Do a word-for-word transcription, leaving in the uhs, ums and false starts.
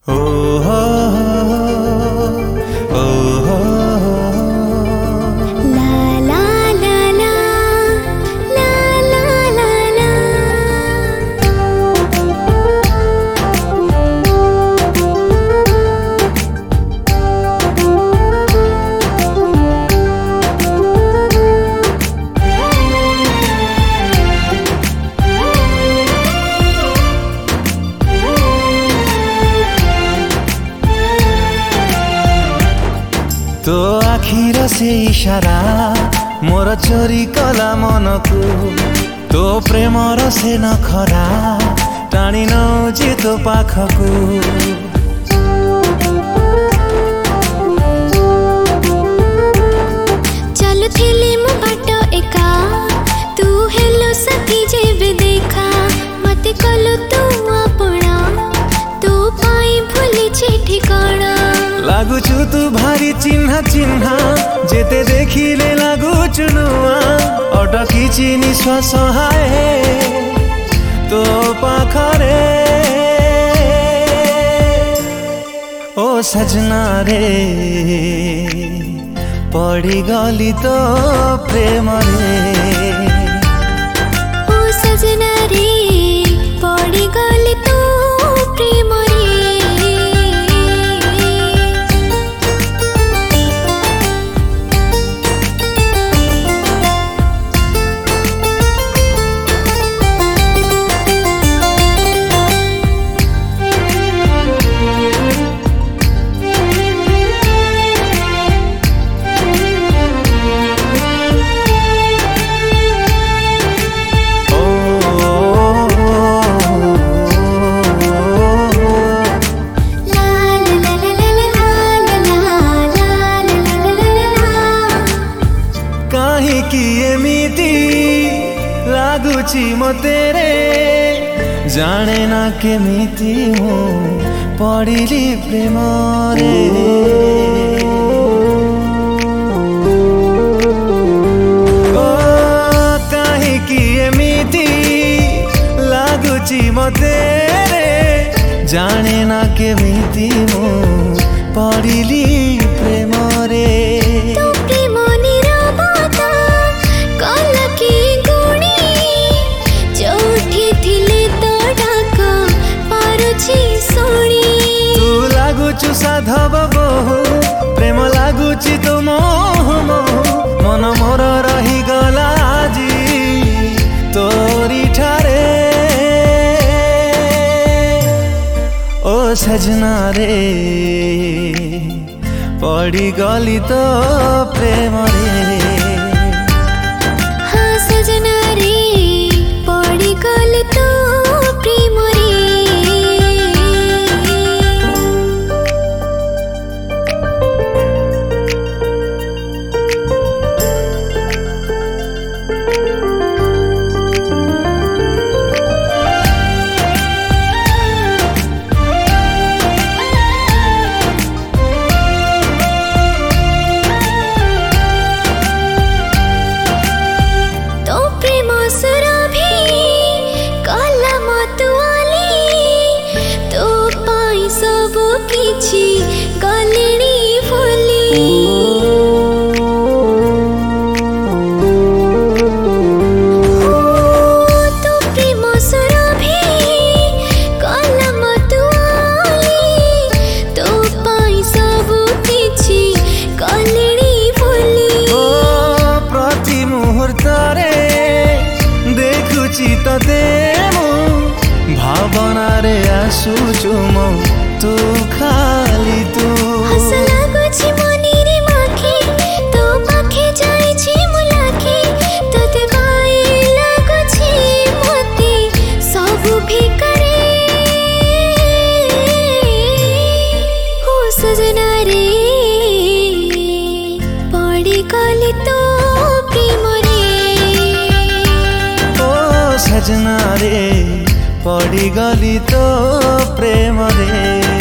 तो आखिर से इशारा मोर चोरी कला मन को तो प्रेमर से नखरा टाणी नौची तो पाखकू चलुथिली मु बाट एका तू हेलो सखी जेबे देखा मते कलु तू अपना तू पाई भूली ठिकाना लागुचु तू भारी चिन्हा चिन्हा जेते देखिले लागुचु नुआ अटकी निश्वास हाय तो पाखरे ओ सजना रे पड़ी गली तो प्रेम रे ओ सजना रे पड़ी गली तो प्रेम रे लागुची मते रे जाने ना केमिति मु पड़िली प्रेम रे ओ काहीकि एमिति लागुची मते रे जाने ना केमिति मु पड़िली प्रेम रे साधव बहु प्रेम लागुची तो मोह मोह मन मोर रही गला आजी तोरी ठारे ओ सजना रे पड़ी गली तो प्रेम रे हाँ सजना रे पड़ी गली तो प्रेम रे भावना रे आसुचु मो तू खाली तू हस लागुची मनी रे माखी तो पाखे जाईची मुलाखी तते बाई लागुची मते सबु भिकरे हो सजना रे पड़ी गली तो प्रेम रे ओ सजना रे पड़ी गली तो प्रेम रे।